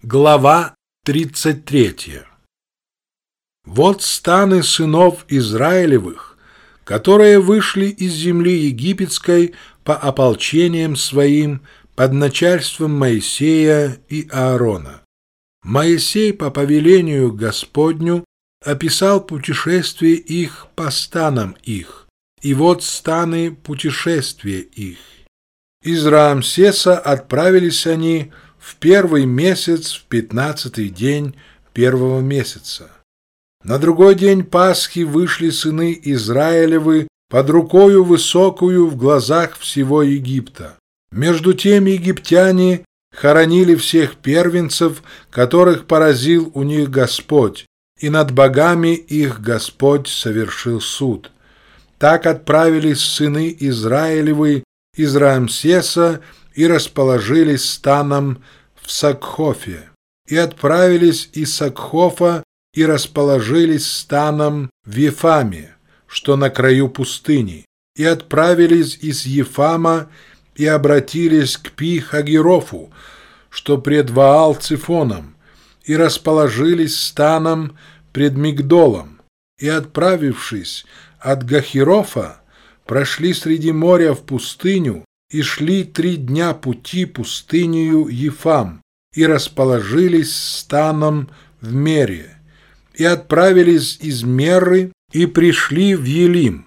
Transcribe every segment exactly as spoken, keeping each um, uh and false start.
Глава тридцать третья. Вот станы сынов Израилевых, которые вышли из земли египетской по ополчениям своим под начальством Моисея и Аарона. Моисей по повелению Господню описал путешествие их по станам их, и вот станы путешествия их. Из Раамсеса отправились они в первый месяц, в пятнадцатый день первого месяца. На другой день Пасхи вышли сыны Израилевы под рукою высокую в глазах всего Египта. Между тем египтяне хоронили всех первенцев, которых поразил у них Господь, и над богами их Господь совершил суд. Так отправились сыны Израилевы из Раамсеса и расположились станом в Сакхофе, и отправились из Сакхофа и расположились станом в Ефаме, что на краю пустыни, и отправились из Ефама и обратились к Пи-Хагирофу, что пред Ваал-Цифоном, и расположились станом пред Мигдолом, и, отправившись от Гахирофа, прошли среди моря в пустыню, и шли три дня пути пустынею Ефам, и расположились станом в Мере, и отправились из Меры, и пришли в Елим.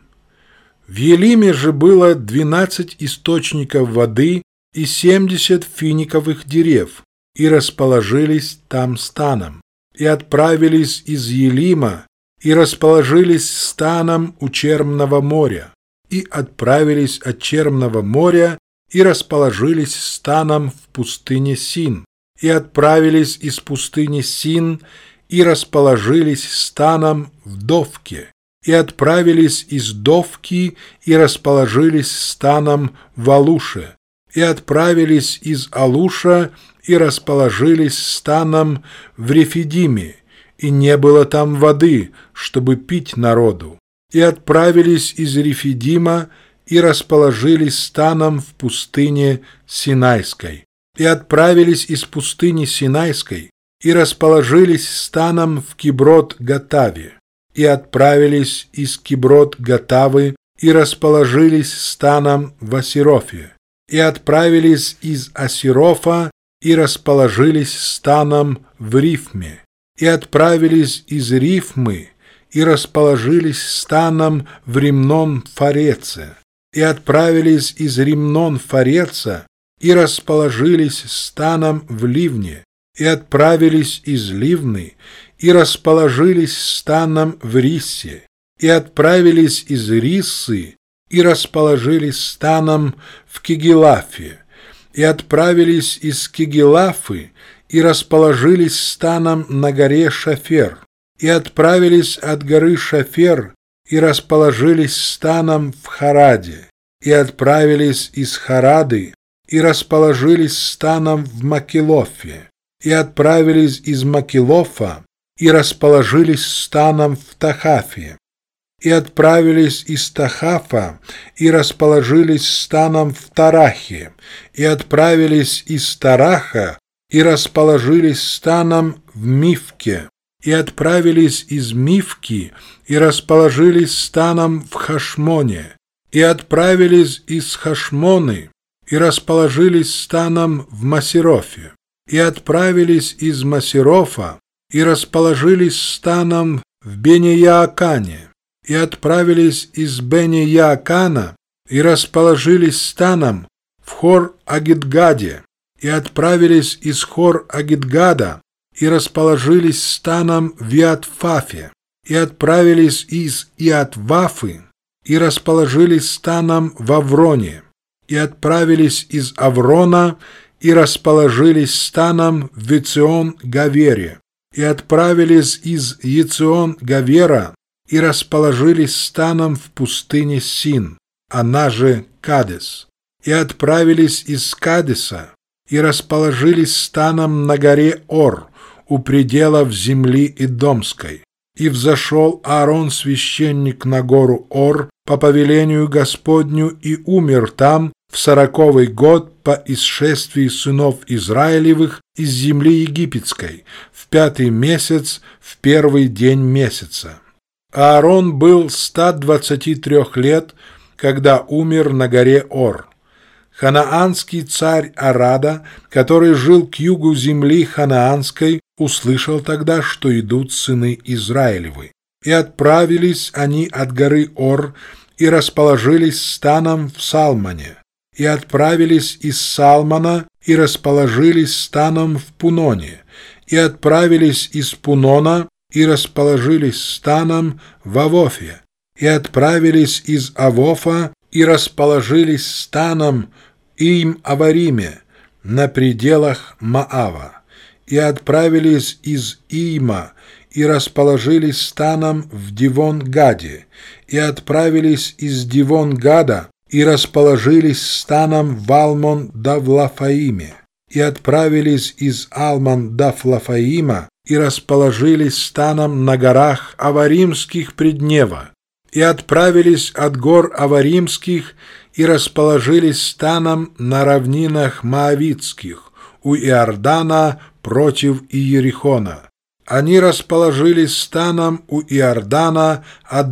В Елиме же было двенадцать источников воды и семьдесят финиковых дерев, и расположились там станом, и отправились из Елима, и расположились станом у Чермного моря, и отправились от Чермного моря, и расположились станом в пустыне Син, и отправились из пустыни Син, и расположились станом в Довке, и отправились из Довки, и расположились станом в Алуше, и отправились из Алуша, и расположились станом в Рефидиме, и не было там воды, чтобы пить народу, и отправились из Рефидима, и расположились станом в пустыне Синайской, и отправились из пустыни Синайской, и расположились станом в Киброт-Гатаве, и отправились из Киброт-Гатавы, и расположились станом в Асирофе, и отправились из Асирофа, и расположились станом в Рифме, и отправились из Рифмы, и расположились станом в Римнон-Фареце, и отправились из Римнон-Фареца, и расположились станом в Ливне, и отправились из Ливны, и расположились станом в Риссе, и отправились из Риссы, и расположились станом в Кигелафе, и отправились из Кигелафы, и расположились станом на горе Шафер, и отправились от горы Шафер, и расположились станом в Хараде, и отправились из Харады, и расположились станом в Макелофе, и отправились из Макелофа, и расположились станом в Тахафе, и отправились из Тахафа, и расположились станом в Тарахе, и отправились из Тараха, и расположились станом в Мифке, и отправились из Мифки, и расположились станом в Хашмоне, и отправились из Хашмоны, и расположились станом в Масирофе, и отправились из Масирофа, и расположились станом в Бене-Яакане, и отправились из Бене-Яакана, и расположились станом в Хор-Агидгаде, и отправились из Хор-Агидгада, и расположились станом в Иатфафе, и отправились из Иатвафы, и расположились станом в Авроне, и отправились из Аврона, и расположились станом в Ецион-Гавере, и отправились из Ецион-Гавера, и расположились станом в пустыне Син, она же Кадес, и отправились из Кадеса, и расположились станом на горе Ор, у пределов земли Идомской. И взошел Аарон священник на гору Ор по повелению Господню и умер там, в сороковый год по исшествии сынов Израилевых из земли египетской, в пятый месяц, в первый день месяца. Аарон был ста двадцати трех лет, когда умер на горе Ор. Ханаанский царь Арада, который жил к югу земли Ханаанской, услышал тогда, что идут сыны Израилевы. И отправились они от горы Ор и расположились станом в Салмоне. И отправились из Салмона и расположились станом в Пуноне. И отправились из Пунона и расположились станом в Авофе. И отправились из Авофа и расположились станом Иим-Авариме на пределах Маава. И отправились из Иима и расположились станом в Дивон-Гаде. И отправились из Дивон-Гада и расположились станом в Алмон-Давлафаиме. И отправились из Алмон-Давлафаима и расположились станом на горах Аваримских Преднева. И отправились от гор Аваримских и расположились станом на равнинах Моавитских, у Иордана против Иерихона. Они расположились станом у Иордана от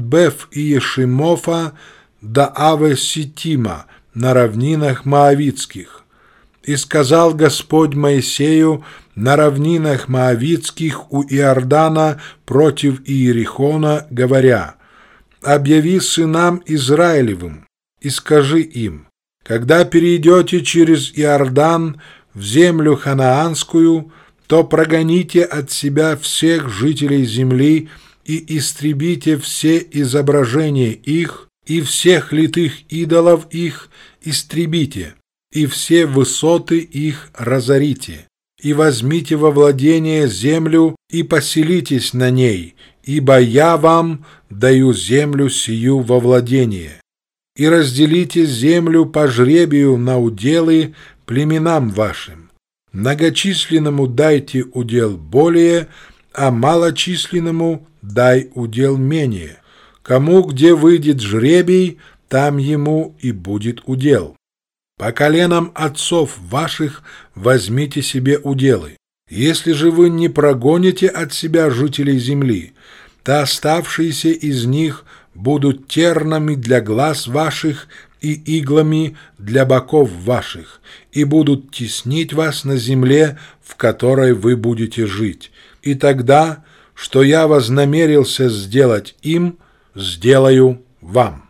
Беф-Иешимофа до Аве-Ситима на равнинах Моавитских. И сказал Господь Моисею на равнинах Моавитских у Иордана против Иерихона, говоря: «Объяви сынам Израилевым и скажи им: когда перейдете через Иордан в землю ханаанскую, то прогоните от себя всех жителей земли и истребите все изображения их, и всех литых идолов их истребите, и все высоты их разорите, и возьмите во владение землю и поселитесь на ней, ибо я вам даю землю сию во владение. И разделите землю по жребию на уделы племенам вашим. Многочисленному дайте удел более, а малочисленному дай удел менее. Кому где выйдет жребий, там ему и будет удел. По коленам отцов ваших возьмите себе уделы. Если же вы не прогоните от себя жителей земли, то оставшиеся из них будут тернами для глаз ваших и иглами для боков ваших, и будут теснить вас на земле, в которой вы будете жить. И тогда, что я вознамерился сделать им, сделаю вам».